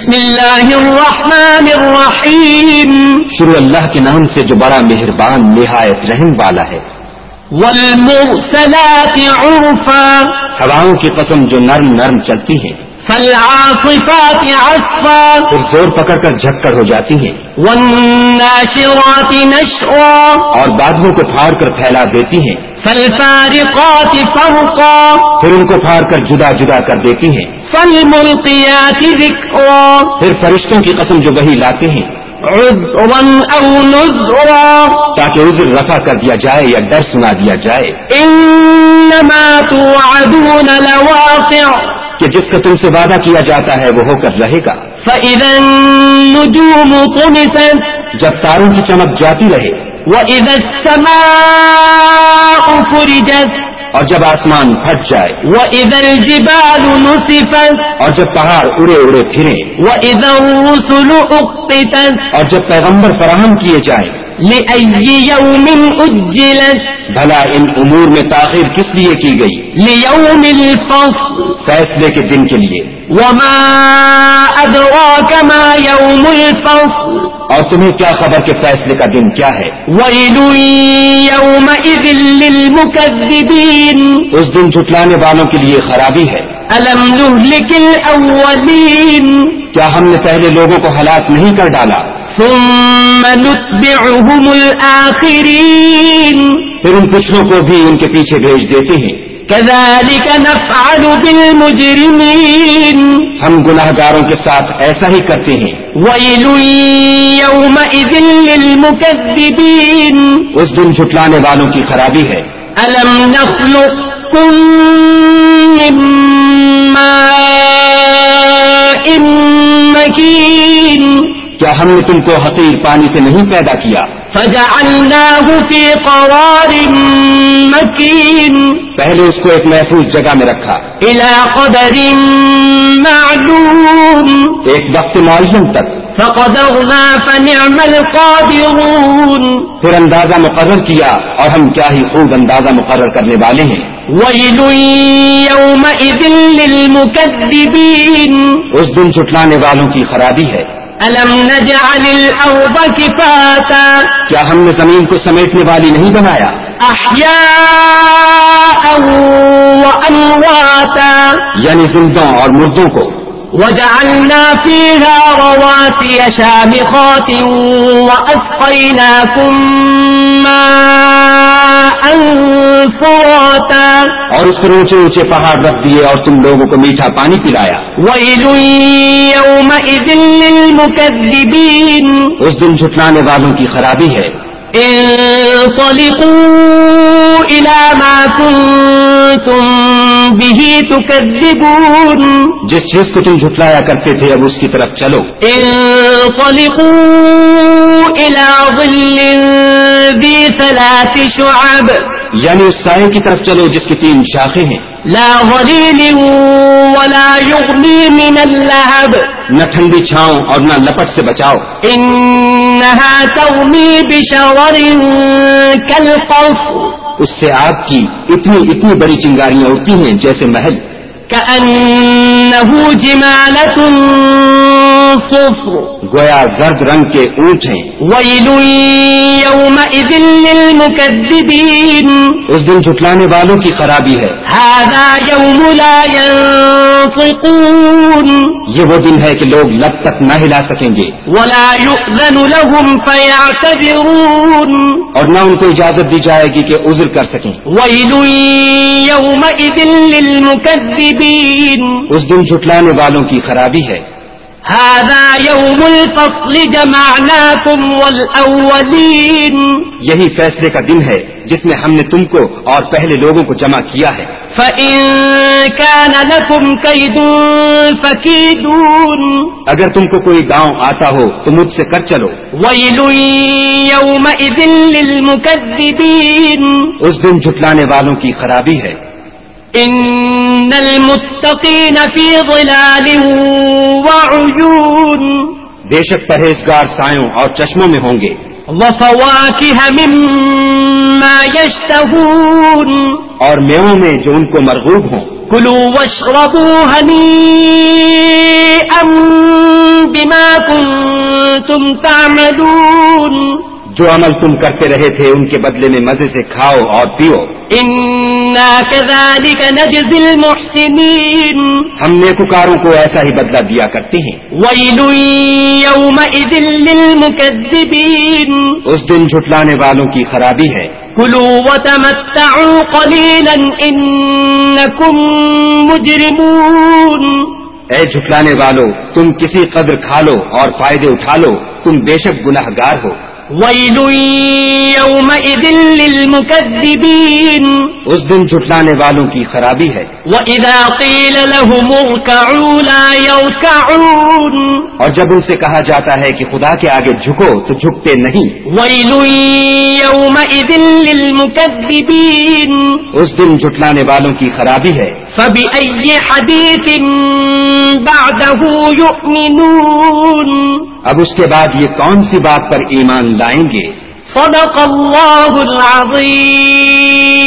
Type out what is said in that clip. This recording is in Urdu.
بسم اللہ الرحمن الرحیم، شروع اللہ کے نام سے جو بڑا مہربان نہایت رحم والا ہے۔ والمرسلات عرفا، ہواؤں کی قسم جو نرم نرم چلتی ہیں۔ فالعاصفات عصفا، پھر زور پکڑ کر جھکڑ ہو جاتی ہیں۔ والناشرات نشرا، اور بادلوں کو پھاڑ کر پھیلا دیتی ہیں۔ فالفارقات فرقا، پھر ان کو پھاڑ کر جدا جدا کر دیتی ہیں۔ فالملقیات ذکرا، پھر فرشتوں کی قسم جو وہی لاتے ہیں، عذرا او نذرا، تاکہ عذر رفع کر دیا جائے یا ڈر سنا دیا جائے انما توعدون لواقع، کہ جس کا تم سے وعدہ کیا جاتا ہے وہ ہو کر رہے گا۔ فإذا النجوم طمست، جب تاروں کی چمک جاتی رہے، وإذا السماء فرجت، اور جب آسمان پھٹ جائے، وإذا الجبال نسفت، اور جب پہاڑ اڑے اڑے پھریں، وإذا الرسل أقتت، اور جب پیغمبر فراہم کیے جائیں، لأي يوم أجلت، بھلا ان امور میں تاخیر کس لیے کی گئی؟ ليوم الفصل، فیصلے کے دن کے لیے۔ وما أدراك ما يوم الفصل، اور تمہیں کیا خبر کہ فیصلے کا دن کیا ہے؟ ويل يومئذ للمكذبين، اس دن جھٹلانے والوں کے لیے خرابی ہے۔ ألم نهلك الأولين، کیا ہم نے پہلے لوگوں کو ہلاک نہیں کر ڈالا؟ ثم نتبعهم الآخرين، پھر ان پچھلوں کو بھی ان کے پیچھے بھیج دیتے ہیں۔ كذلك نفعل بالمجرمين، ہم گناہگاروں کے ساتھ ایسا ہی کرتے ہیں۔ ويل يومئذ للمكذبين، اس دن جھٹلانے والوں کی خرابی ہے۔ ألم نخلقكم من ماء مهين، کیا ہم نے تم کو حقیر پانی سے نہیں پیدا کیا؟ فجعلناه في قرار مكين، پہلے اس کو ایک محفوظ جگہ میں رکھا، إلى قدر معلوم، ایک وقت معین تک، فقدرنا فنعم القادرون، پھر اندازہ مقرر کیا اور ہم کیا ہی خوب اندازہ مقرر کرنے والے ہیں۔ ويل يومئذ للمكذبين، اس دن جھٹلانے والوں کی خرابی ہے۔ ألم نجعل الأرض كفاتا، کیا ہم نے زمین کو سمیٹنے والی نہیں بنایا؟ أحياء وأمواتا، یعنی زندوں اور مردوں کو۔ وجعلنا فيها رواسي شامخات وأسقيناكم ماء فراتا، اور اس پر اونچے اونچے پہاڑ رکھ دیے اور تم لوگوں کو میٹھا پانی پلایا۔ ويل يومئذ للمكذبين، اس دن جھٹلانے والوں کی خرابی ہے۔ انطلقوا إلى ما كنتم به تكذبون، جس چیز کو تم جھٹلایا کرتے تھے اب اس کی طرف چلو۔ انطلقوا إلى ظل ذي 3 شعب، یعنی اس سائے کی طرف چلو جس کی 3 شاخیں ہیں، لا ظليل ولا يغني من اللهب، نہ ٹھنڈی چھاؤں اور نہ لپٹ سے بچاؤ۔ إنها ترمي بشرر كالقصر، اس سے آگ کی اتنی بڑی چنگاریاں اڑتی ہیں جیسے محل۔ كأنه جمالة صفر، گویا زرد رنگ کے اونٹ ہیں۔ ويل يومئذ للمكذبين، اس دن جھٹلانے والوں کی خرابی ہے۔ هذا يوم لا ينطقون، یہ وہ دن ہے کہ لوگ لب تک نہ ہلا سکیں گے، ولا يؤذن لهم فيعتذرون، اور نہ ان کو اجازت دی جائے گی کہ عذر کر سکیں۔ ويل يومئذ للمكذبين، اس دن جھٹلانے والوں کی خرابی ہے۔ هذا يوم الفصل جمعناكم والأولين، یہی فیصلے کا دن ہے جس میں ہم نے تم کو اور پہلے لوگوں کو جمع کیا ہے۔ فإن كان لكم كيد فكيدون، اگر تم کو کوئی گاؤں آتا ہو تو مجھ سے کر چلو۔ ويل يومئذ للمكذبين، اس دن جھٹلانے والوں کی خرابی ہے۔ إن المتقين في ظلال وعيون، بے شک پرہیزگار سایوں اور چشموں میں ہوں گے۔ وفواكه مما يشتهون، اور میووں میں جو ان کو مرغوب ہوں۔ كلوا واشربوا هنيئا بما كنتم تعملون جو عمل تم کرتے رہے تھے ان کے بدلے میں مزے سے کھاؤ اور پیو. إنا كذلك نجزي المحسنين ہم نیکوکاروں کو ایسا ہی بدلہ دیا کرتے ہیں. ويل يومئذ للمكذبين اس دن جھٹلانے والوں کی خرابی ہے. كلوا وتمتعوا قليلا إنكم مجرمون. اے جھٹلانے والو تم کسی قدر کھا لو اور فائدے اٹھا لو، تم بے شک گناہگار ہو. ويل يومئذ للمكذبين اس دن جھٹلانے والوں کی خرابی ہے. وإذا قيل لهم اركعوا لا يركعون اور جب ان سے کہا جاتا ہے کہ خدا کے آگے جھکو تو جھکتے نہیں. ويل يومئذ للمكذبين اس دن جھٹلانے والوں کی خرابی ہے. فبأي حديث بعده يؤمنون. اب اس کے بعد یہ کون سی بات پر ایمان لائیں گے؟ صدق اللہ العظیم.